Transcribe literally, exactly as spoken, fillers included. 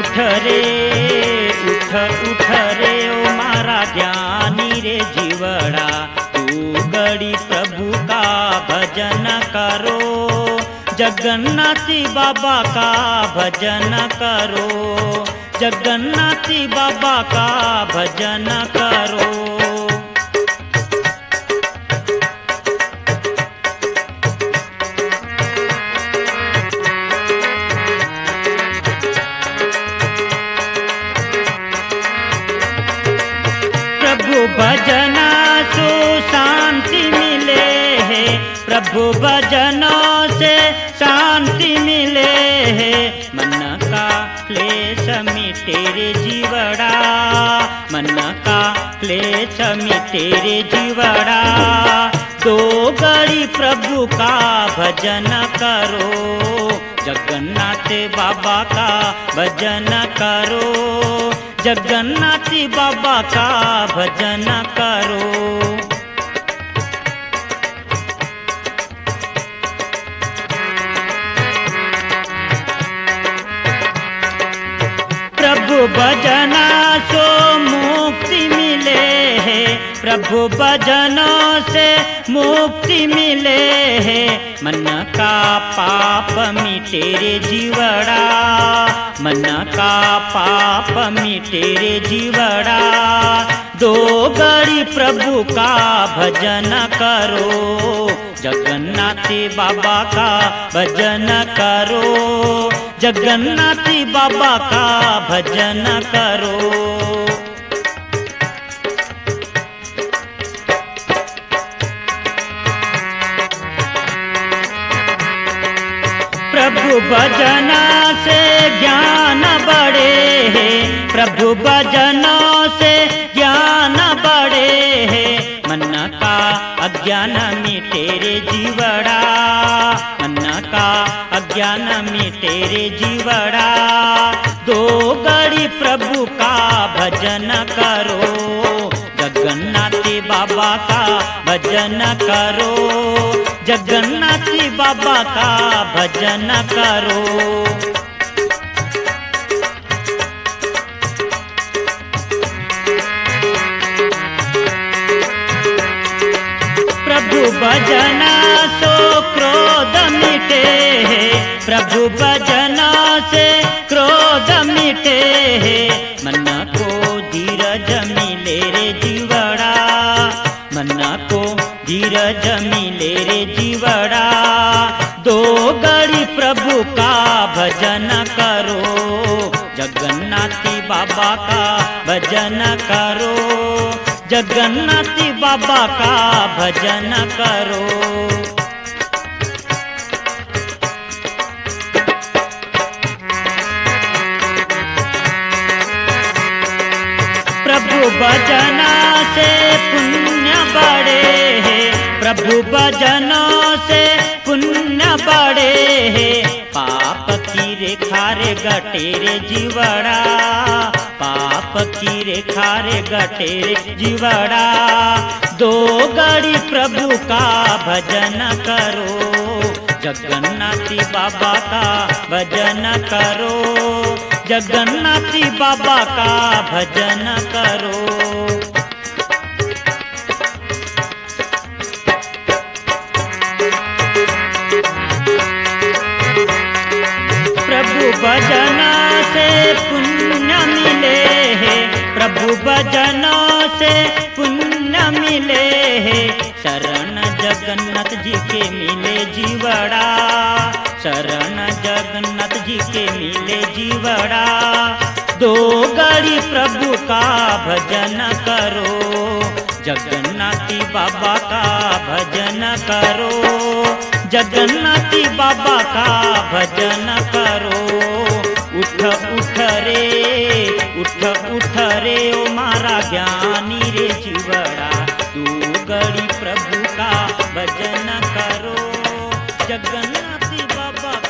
उठ रे उठ उठ रे ओ मारा ज्ञानी रे जीवड़ा, तू गड़ी प्रभु का भजन करो, जगन्नाथी बाबा का भजन करो, जगन्नाथी बाबा का भजन करो। प्रभु भजना सो शांति मिले है, प्रभु भजनों से शांति मिले है, मन का क्लेश मिटे रे जीवड़ा, मन का क्लेश मिटे रे जीवड़ा, दो घड़ी प्रभु का भजन करो, जगन्नाथ बाबा का भजन करो, जगन्नाथी बाबा का भजन करो। प्रभु भजना सो मुक्ति मिले है, प्रभु भजनों से मुक्ति मिले है, मन का पाप मिटे रे जीवड़ा, मन का पाप मिटे रे जीवड़ा, दो घड़ी प्रभु का भजन करो, जगन्नाथी बाबा का भजन करो, जगन्नाथी बाबा का भजन करो। प्रभु भजन से ज्ञान बढ़े है, प्रभु भजनों से ज्ञान बढ़े है, मन का अज्ञान मिटे रे जीवड़ा, मन का अज्ञान मिटे रे जीवड़ा, दो घड़ी प्रभु का भजन करो, जगन्नाथी बाबा का भजन करो, जगन्नाथी बाबा का भजन करो। प्रभु भजन सो क्रोध मिटे है, प्रभु भजन से क्रोध मिटे है, मन को धीरज मिले रे जीवड़ा, मन को धीरज मिले रे जीवड़ा, दो घड़ी प्रभु का भजन करो, जगन्नाथी बाबा का भजन करो, जगन्नाथी बाबा का भजन करो। प्रभु भजन से पुण्य बढ़े है, प्रभु भजनों से पुण्य बढ़े है, पाप की रेखा रे गटे रे जीवड़ा, पाप की रेखा रे गटे रे जीवड़ा, दो घड़ी प्रभु का भजन करो, जगन्नाथी बाबा का भजन करो, जगन्नाथी बाबा का भजन करो। प्रभु भजन से पुण्य मिले है, प्रभु भजनों से पुण्य मिले है, शरण जगन्नाथ जी के मिले जीवड़ा, शरण जगन्नाथ जी के मिले जीवड़ा, दो घड़ी प्रभु का भजन करो, जगन्नाथी बाबा का भजन करो, जगन्नाथी बाबा का भजन करो। उठ उठ रे उठ उठ रे ओ मारा ज्ञानी रे जीवड़ा, तू घड़ी प्रभु का भजन करो, जगन्नाथी बाबा